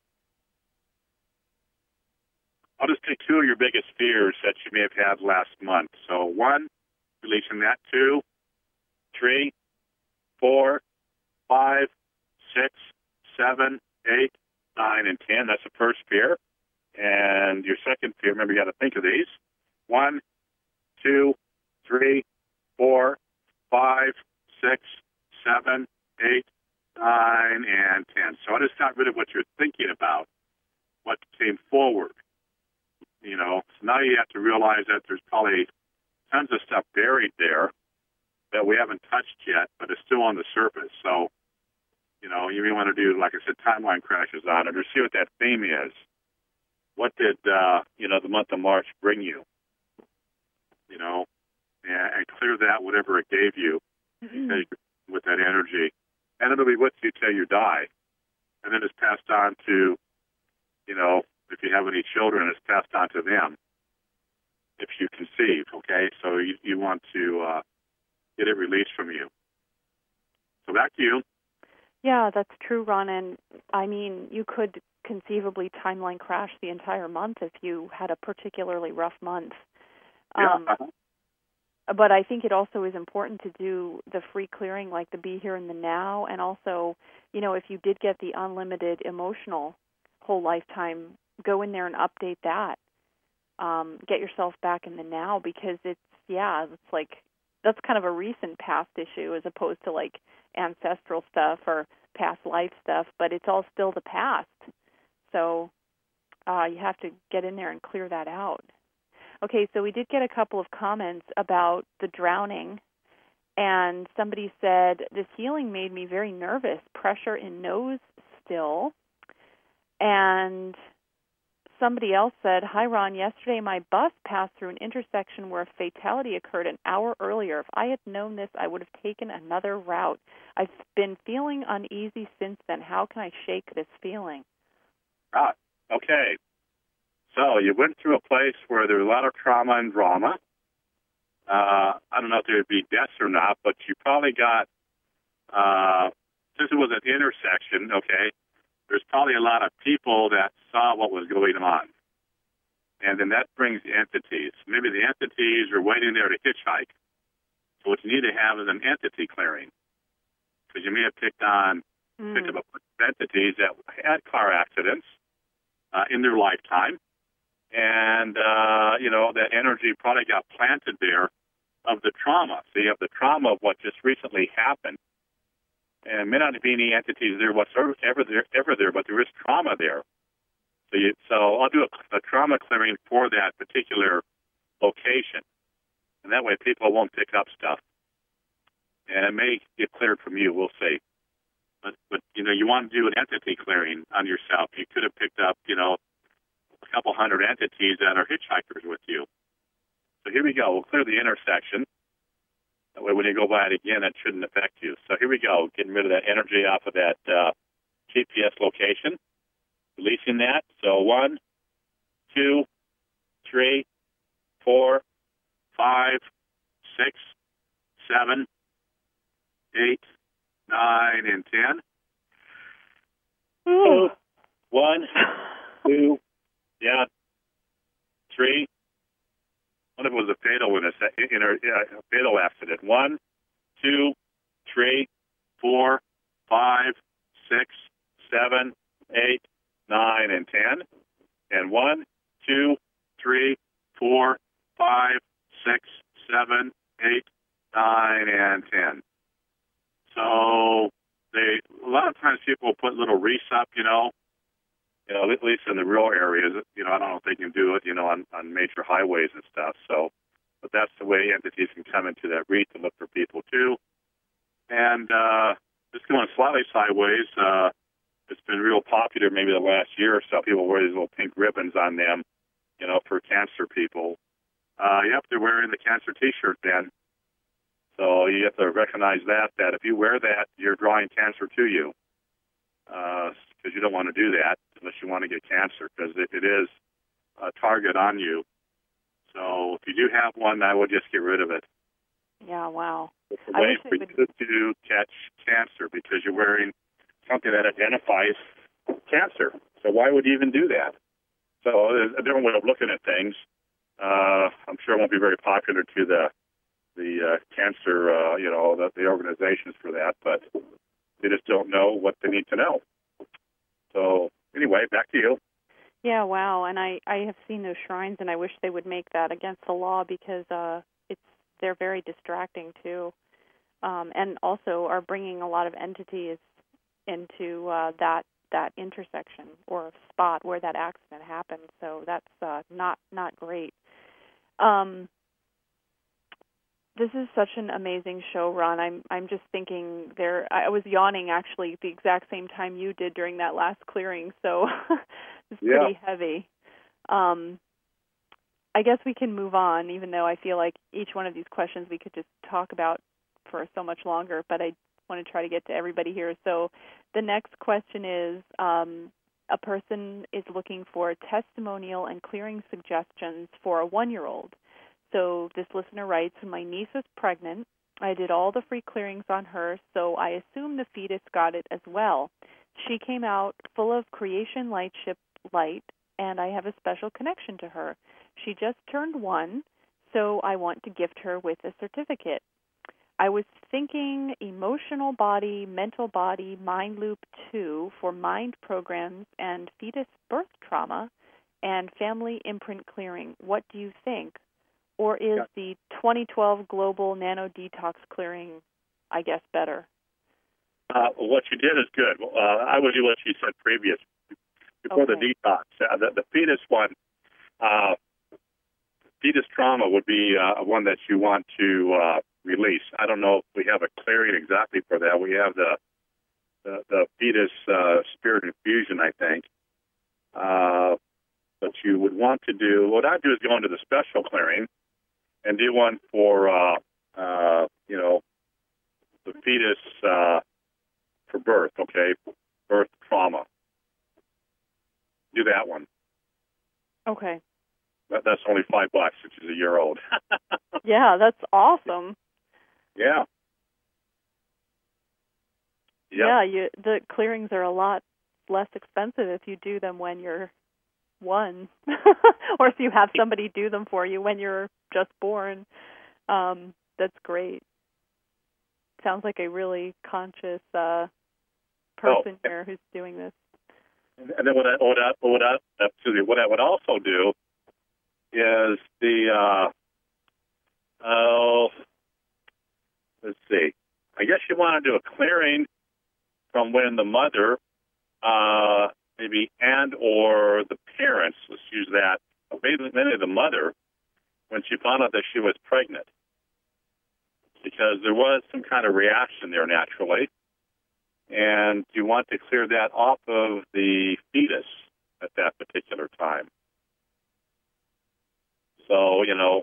I'll just take two of your biggest fears that you may have had last month. So one, releasing that. Two, three, four, five, six, seven, eight, nine, and ten. That's the first fear. And your second fear, remember, you got to think of these. One, two, three, four, five, six, seven, eight, nine, and ten. So I just got rid of what you're thinking about, what came forward. You know, so now you have to realize that there's probably tons of stuff buried there that we haven't touched yet, but it's still on the surface. So, you know, you may want to do, like I said, timeline crashes on it, or see what that theme is. What did, uh, you know, the month of March bring you? You know, and, and clear that, whatever it gave you, with that energy. And it'll be with you till you die. And then it's passed on to, you know, if you have any children, it's passed on to them if you conceive, okay? So you, you want to uh, get it released from you. So back to you. Yeah, that's true, Ron. And, I mean, you could conceivably timeline crash the entire month if you had a particularly rough month. Yeah. Um, uh-huh. But I think it also is important to do the free clearing, like the be here and the now, and also, you know, if you did get the unlimited emotional whole lifetime, go in there and update that. Um, get yourself back in the now, because it's, yeah, it's like, that's kind of a recent past issue as opposed to like ancestral stuff or past life stuff, but it's all still the past. So uh, you have to get in there and clear that out. Okay, so we did get a couple of comments about the drowning, and somebody said, this healing made me very nervous, pressure in nose still. And somebody else said, "Hi, Ron. Yesterday my bus passed through an intersection where a fatality occurred an hour earlier. If I had known this, I would have taken another route. I've been feeling uneasy since then. How can I shake this feeling?" Ah, okay. So you went through a place where there was a lot of trauma and drama. Uh, I don't know if there would be deaths or not, but you probably got, uh, since it was an intersection, okay, there's probably a lot of people that saw what was going on. And then that brings entities. Maybe the entities are waiting there to hitchhike. So what you need to have is an entity clearing. Because you may have picked on, mm. picked up a bunch of entities that had car accidents uh, in their lifetime. And, uh, you know, that energy probably got planted there of the trauma. So you have the trauma of what just recently happened. And it may not be any entities there whatsoever ever there, ever there, but there is trauma there. So, you, so I'll do a, a trauma clearing for that particular location. And that way people won't pick up stuff. And it may get cleared from you, we'll see. But, but, you know, you want to do an entity clearing on yourself. You could have picked up, you know, a couple hundred entities that are hitchhikers with you. So here we go. We'll clear the intersection. That way when you go by it again, it shouldn't affect you. So here we go, getting rid of that energy off of that uh, G P S location, releasing that. So one, two, three, four, five, six, seven, eight, nine, and ten. Ooh. One, two, yeah, three. What if it was a fatal in a, in a, a fatal accident? One, two, three, four, five, six, seven, eight, nine, and ten. And one, two, three, four, five, six, seven, eight, nine, and ten. So they a lot of times people put little wreaths up, you know. You know, at least in the rural areas, you know, I don't know if they can do it, you know, on, on major highways and stuff. So, but that's the way entities can come into that wreath and look for people too. And uh, just going slightly sideways, uh, it's been real popular maybe the last year or so. People wear these little pink ribbons on them, you know, for cancer people. Uh, yep, they're wearing the cancer T-shirt then. So you have to recognize that, that if you wear that, you're drawing cancer to you. Because uh, you don't want to do that unless you want to get cancer, because it, it is a target on you. So if you do have one, I would just get rid of it. Yeah, wow. It's a way for you would... to catch cancer because you're wearing something that identifies cancer. So why would you even do that? So there's a different way of looking at things. Uh, I'm sure it won't be very popular to the the uh, cancer, uh, you know, the, the organizations for that, but they just don't know what they need to know. So anyway, back to you. Yeah, wow. And I, I have seen those shrines, and I wish they would make that against the law because uh, it's they're very distracting too, um, and also are bringing a lot of entities into uh, that that intersection or spot where that accident happened. So that's uh, not not great. Um, This is such an amazing show, Ron. I'm I'm just thinking there. I was yawning actually at the exact same time you did during that last clearing, so it's yeah. pretty heavy. Um, I guess we can move on, even though I feel like each one of these questions we could just talk about for so much longer. But I want to try to get to everybody here. So the next question is: um, a person is looking for testimonial and clearing suggestions for a one-year-old. So this listener writes, when my niece was pregnant, I did all the free clearings on her, so I assume the fetus got it as well. She came out full of creation light ship light, and I have a special connection to her. She just turned one, so I want to gift her with a certificate. I was thinking emotional body, mental body, mind loop two for mind programs and fetus birth trauma and family imprint clearing. What do you think? Or is yeah. the twenty twelve Global Nano Detox Clearing, I guess, better? Uh, what you did is good. Uh, I would do what you said previous, before okay. the detox. Uh, the, the fetus one, uh, fetus trauma would be uh, one that you want to uh, release. I don't know if we have a clearing exactly for that. We have the the, the fetus uh, spirit infusion, I think. Uh, but you would want to do, what I'd do is go into the special clearing and do one for, uh, uh, you know, the fetus uh, for birth, okay, birth trauma. Do that one. Okay. That, that's only five bucks, which is a year old. Yeah, that's awesome. Yeah. Yep. Yeah, you, the clearings are a lot less expensive if you do them when you're one, or if you have somebody do them for you when you're just born. Um, that's great. Sounds like a really conscious uh, person oh. here who's doing this. And then what I, what I, what I, excuse me, what I would also do is the, uh, oh, let's see, I guess you want to do a clearing from when the mother, uh, maybe, and or the parents, let's use that, maybe, maybe the mother, when she found out that she was pregnant, because there was some kind of reaction there naturally, and you want to clear that off of the fetus at that particular time. So, you know,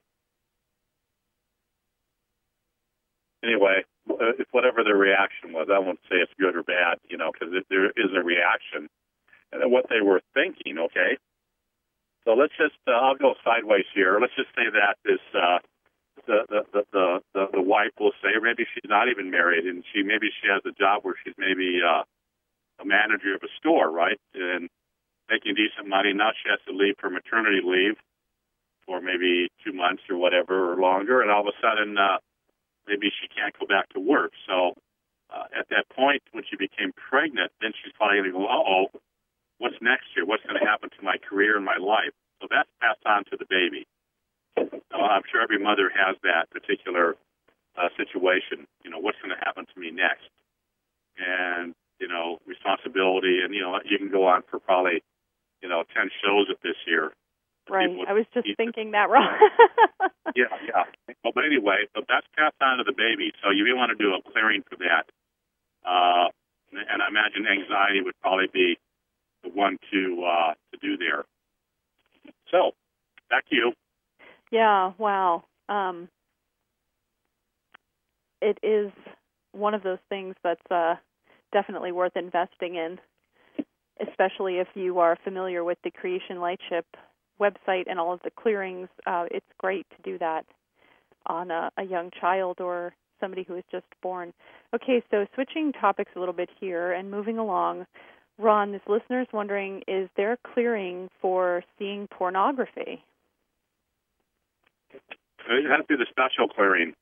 anyway, if whatever the reaction was, I won't say it's good or bad, you know, because there is a reaction, and what they were thinking, okay? So let's just, uh, I'll go sideways here. Let's just say that this, uh, the, the, the, the, the, the wife will say, or maybe she's not even married, and she maybe she has a job where she's maybe uh, a manager of a store, right, and making decent money. Now she has to leave for maternity leave for maybe two months or whatever or longer, and all of a sudden uh, maybe she can't go back to work. So uh, at that point, when she became pregnant, then she's probably going to go, uh-oh, what's next here? What's going to happen to my career and my life? So that's passed on to the baby. Uh, I'm sure every mother has that particular uh, situation. You know, what's going to happen to me next? And, you know, responsibility. And, you know, you can go on for probably, you know, ten shows at this year. Right. People I was just eat thinking that wrong. yeah, yeah. Well, but anyway, so that's passed on to the baby. So you may want to do a clearing for that. Uh, and I imagine anxiety would probably be the one to uh, to do there. So, back to you. Yeah, wow. Um, it is one of those things that's uh, definitely worth investing in, especially if you are familiar with the Creation Lightship website and all of the clearings. Uh, it's great to do that on a, a young child or somebody who is just born. Okay, so switching topics a little bit here and moving along. Ron, this listener is wondering, is there a clearing for seeing pornography? It has to be the special clearing,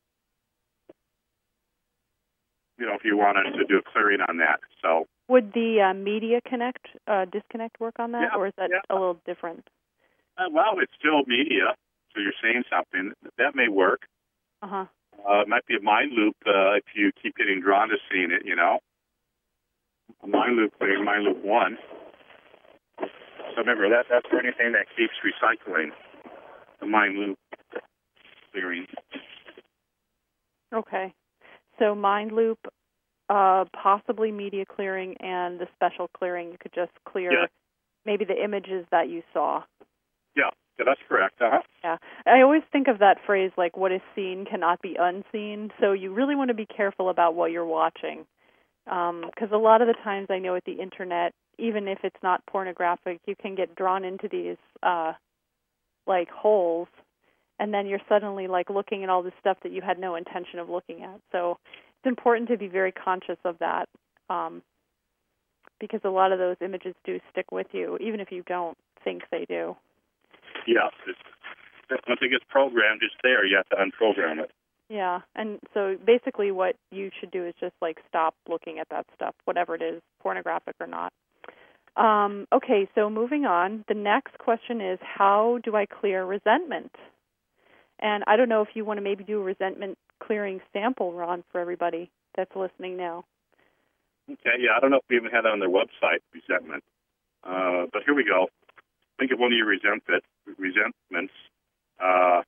you know, if you wanted to do a clearing on that. So, would the uh, media connect, uh, disconnect work on that, yeah, or is that yeah. a little different? Uh, well, it's still media, so you're saying something. That may work. Uh-huh. Uh, it might be a mind loop uh, if you keep getting drawn to seeing it, you know. A mind loop clearing, mind loop one. So remember, that that's for anything that keeps recycling, the mind loop clearing. Okay. So mind loop, uh, possibly media clearing, and the special clearing. You could just clear yeah. maybe the images that you saw. Yeah, yeah, that's correct. Uh-huh. Yeah. I always think of that phrase like, what is seen cannot be unseen. So you really want to be careful about what you're watching. Because um, a lot of the times I know at the Internet, even if it's not pornographic, you can get drawn into these uh, like holes, and then you're suddenly like looking at all this stuff that you had no intention of looking at. So it's important to be very conscious of that, um, because a lot of those images do stick with you, even if you don't think they do. Yeah. It's, once it gets programmed, it's there. You have to unprogram it. Yeah, and so basically what you should do is just like stop looking at that stuff, whatever it is, pornographic or not. Um, okay, so moving on. The next question is, how do I clear resentment? And I don't know if you want to maybe do a resentment clearing sample, Ron, for everybody that's listening now. Okay, yeah, I don't know if we even had it on their website, resentment. Uh, but here we go. Think of one of your resentment, resentments. Uh,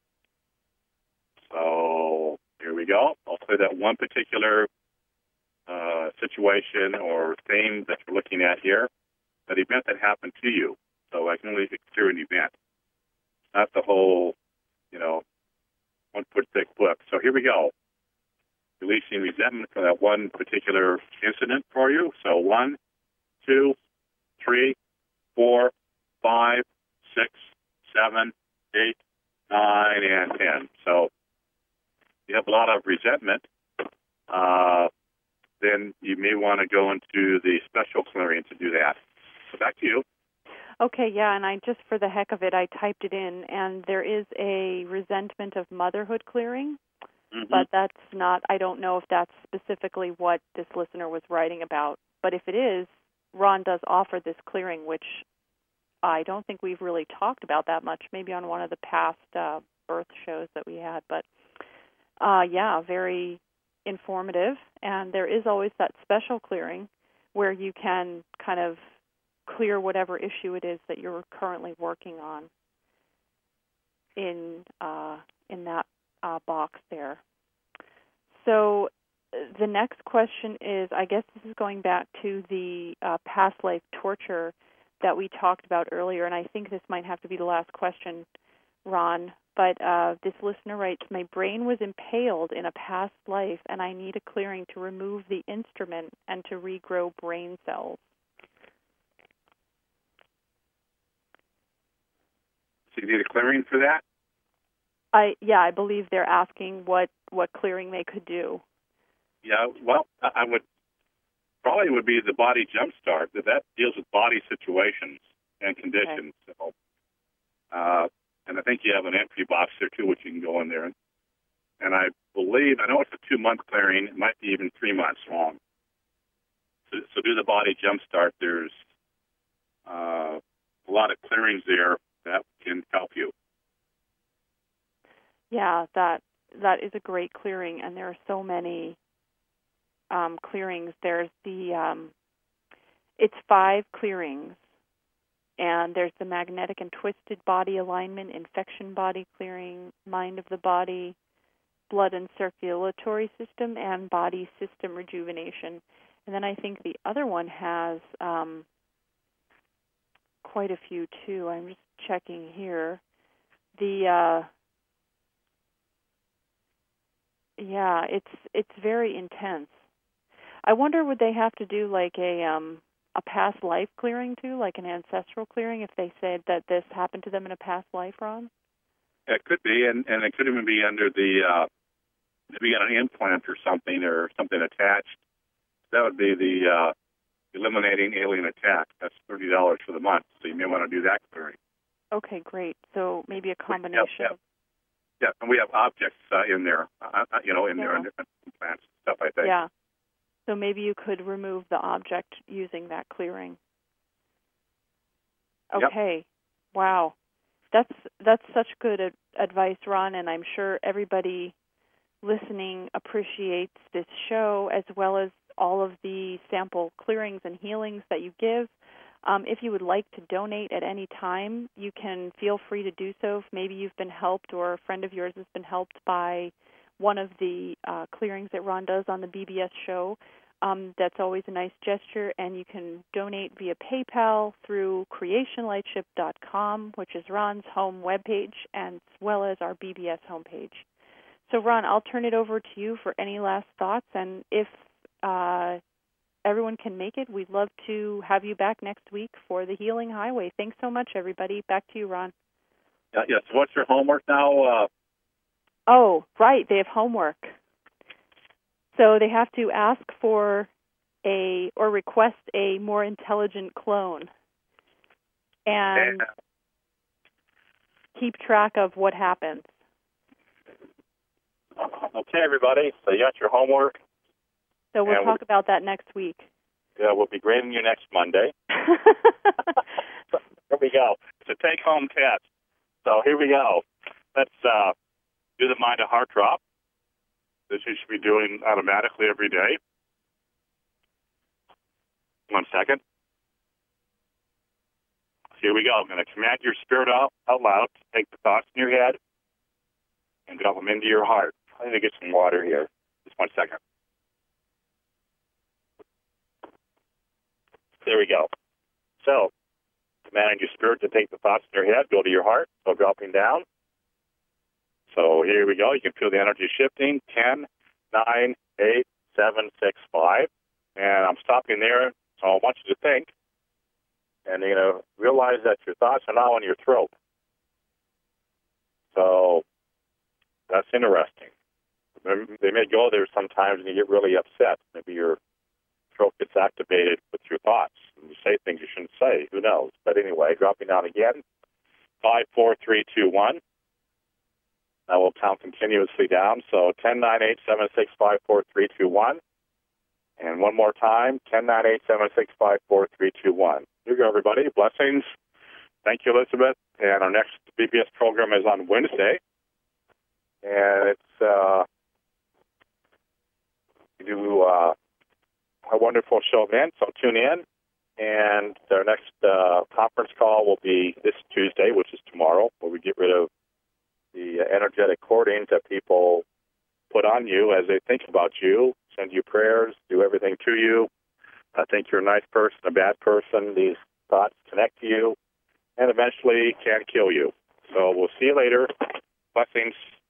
so here we go. I'll say that one particular uh, situation or theme that you're looking at here. an event that happened to you. So I can only consider an event, not the whole, you know, one foot thick book. So here we go. Releasing resentment for that one particular incident for you. So one, two, three, four, five, six, seven, eight, nine, and ten. So you have a lot of resentment. Uh, then you may want to go into the special clearing to do that. So back to you. Okay, yeah, and I just for the heck of it, I typed it in, and there is a resentment of motherhood clearing, mm-hmm. but that's not, I don't know if that's specifically what this listener was writing about. But if it is, Ron does offer this clearing, which I don't think we've really talked about that much, maybe on one of the past uh, birth shows that we had. But, uh, yeah, very informative, and there is always that special clearing where you can kind of clear whatever issue it is that you're currently working on in uh, in that uh, box there. So the next question is, I guess this is going back to the uh, past life torture that we talked about earlier, and I think this might have to be the last question, Ron. But uh, this listener writes, my brain was impaled in a past life, and I need a clearing to remove the instrument and to regrow brain cells. So you need a clearing for that? I yeah, I believe they're asking what, what clearing they could do. Yeah, well, I would probably would be the body jumpstart. That that deals with body situations and conditions. Okay. So, uh, and I think you have an entry box there too, which you can go in there. And I believe I know it's a two month clearing. It might be even three months long. So, so do the body jumpstart. There's uh, a lot of clearings there that can help you. Yeah, that that is a great clearing, and there are so many um, clearings. There's the um, it's five clearings, and there's the magnetic and twisted body alignment, infection body clearing, mind of the body, blood and circulatory system, and body system rejuvenation. And then I think the other one has um, quite a few too. I'm just checking here. The uh, yeah, it's it's very intense. I wonder, would they have to do like a um, a past life clearing too, like an ancestral clearing, if they said that this happened to them in a past life, Ron? It could be, and, and it could even be under the uh, maybe you got an implant or something or something attached. That would be the uh, eliminating alien attack. That's thirty dollars for the month, so you may want to do that clearing. Okay, great. So maybe a combination. Yeah, yeah. yeah and we have objects uh, in there, uh, you know, in yeah. there, and different implants, stuff like that. Yeah. So maybe you could remove the object using that clearing. Okay. Yep. Wow. That's that's such good ad- advice, Ron, and I'm sure everybody listening appreciates this show as well as all of the sample clearings and healings that you give. Um, if you would like to donate at any time, you can feel free to do so. If maybe you've been helped or a friend of yours has been helped by one of the uh, clearings that Ron does on the B B S show, um, that's always a nice gesture, and you can donate via PayPal through creation lightship dot com, which is Ron's home webpage, as well as our B B S homepage. So, Ron, I'll turn it over to you for any last thoughts, and if uh, everyone can make it, we'd love to have you back next week for the Healing Highway. Thanks so much, everybody. Back to you, Ron. Yeah, yes. What's your homework now? Uh... Oh, right. They have homework. So they have to ask for a or request a more intelligent clone and yeah. keep track of what happens. Okay, everybody. So you got your homework. So we'll and talk we'll, about that next week. Yeah, we'll be grading you next Monday. Here we go. It's a take-home test. So here we go. Let's uh, do the mind to heart drop. This you should be doing automatically every day. One second. Here we go. I'm going to command your spirit out, out loud to take the thoughts in your head and drop them into your heart. I need to get some water here. Just one second. There we go. So So, commanding your spirit to take the thoughts in your head, go to your heart, so dropping down. So here we go. You can feel the energy shifting. ten, nine, eight, seven, six, five. And I'm stopping there, so I want you to think. And you're going to realize that your thoughts are now in your throat. So that's interesting. They may go there sometimes and you get really upset. Maybe your throat gets activated with your thoughts. And you say things you shouldn't say. Who knows? But anyway, dropping down again. Five, four, three, two, one. I will count continuously down. So ten, nine, eight, seven, six, five, four, three, two, one. And one more time. ten, nine, eight, seven, six, five, four, three, two, one. Here you go, everybody. Blessings. Thank you, Elizabeth. And our next B B S program is on Wednesday. And it's uh, we do uh, a wonderful show then, so tune in. And our next uh, conference call will be this Tuesday, which is tomorrow, where we get rid of the energetic cordings that people put on you as they think about you, send you prayers, do everything to you. I think you're a nice person, a bad person. These thoughts connect to you and eventually can kill you. So we'll see you later. Blessings.